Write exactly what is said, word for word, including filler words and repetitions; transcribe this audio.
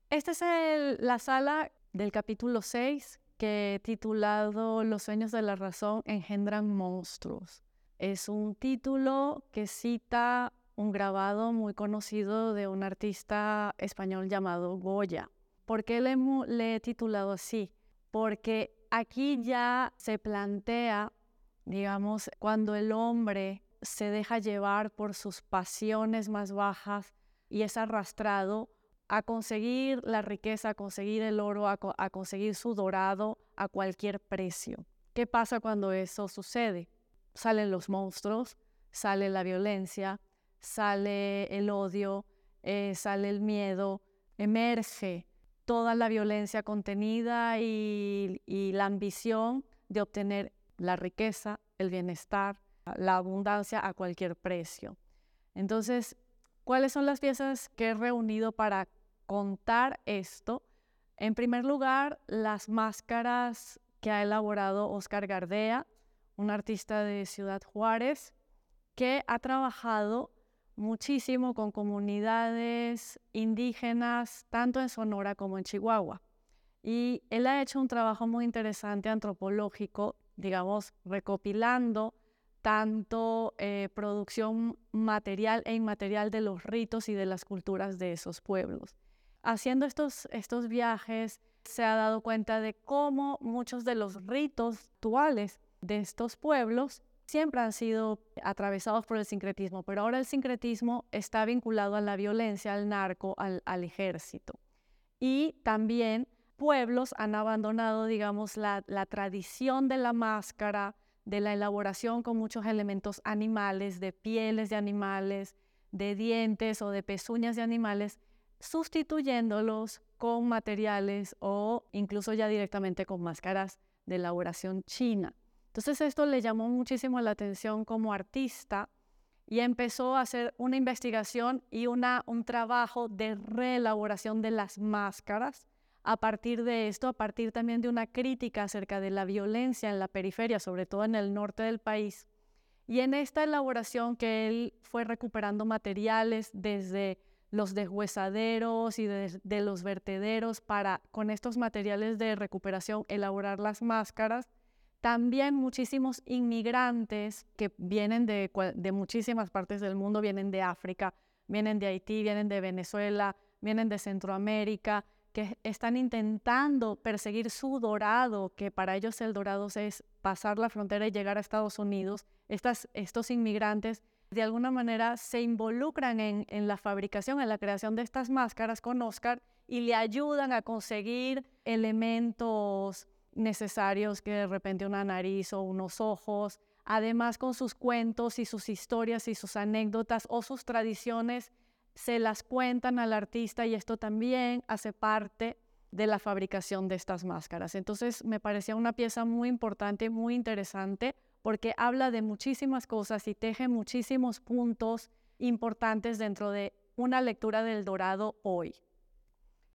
Esta es el- la sala del capítulo seis que titulado Los sueños de la razón engendran monstruos. Es un título que cita un grabado muy conocido de un artista español llamado Goya. ¿Por qué le, hemo- le he titulado así? Porque aquí ya se plantea, digamos, cuando el hombre se deja llevar por sus pasiones más bajas y es arrastrado a conseguir la riqueza, a conseguir el oro, a, co- a conseguir su dorado a cualquier precio. ¿Qué pasa cuando eso sucede? Salen los monstruos, sale la violencia, sale el odio, eh, sale el miedo, emerge toda la violencia contenida y, y la ambición de obtener la riqueza, el bienestar, la abundancia a cualquier precio. Entonces, ¿cuáles son las piezas que he reunido para contar esto? En primer lugar, las máscaras que ha elaborado Oscar Gardea, un artista de Ciudad Juárez, que ha trabajado muchísimo con comunidades indígenas, tanto en Sonora como en Chihuahua. Y él ha hecho un trabajo muy interesante antropológico, digamos, recopilando tanto eh, producción material e inmaterial de los ritos y de las culturas de esos pueblos. Haciendo estos, estos viajes, se ha dado cuenta de cómo muchos de los ritos actuales de estos pueblos siempre han sido atravesados por el sincretismo, pero ahora el sincretismo está vinculado a la violencia, al narco, al, al ejército. Y también pueblos han abandonado, digamos, la, la tradición de la máscara, de la elaboración con muchos elementos animales, de pieles de animales, de dientes o de pezuñas de animales, sustituyéndolos con materiales o incluso ya directamente con máscaras de elaboración china. Entonces esto le llamó muchísimo la atención como artista y empezó a hacer una investigación y una, un trabajo de reelaboración de las máscaras. A partir de esto, a partir también de una crítica acerca de la violencia en la periferia, sobre todo en el norte del país. Y en esta elaboración que él fue recuperando materiales desde los deshuesaderos y de, de los vertederos para, con estos materiales de recuperación, elaborar las máscaras. También muchísimos inmigrantes que vienen de, de muchísimas partes del mundo, vienen de África, vienen de Haití, vienen de Venezuela, vienen de Centroamérica, que están intentando perseguir su dorado, que para ellos el dorado es pasar la frontera y llegar a Estados Unidos. Estas, estos inmigrantes de alguna manera se involucran en, en la fabricación, en la creación de estas máscaras con Oscar y le ayudan a conseguir elementos necesarios, que de repente una nariz o unos ojos, además con sus cuentos y sus historias y sus anécdotas o sus tradiciones, se las cuentan al artista y esto también hace parte de la fabricación de estas máscaras. Entonces me parecía una pieza muy importante, muy interesante, porque habla de muchísimas cosas y teje muchísimos puntos importantes dentro de una lectura del Dorado hoy.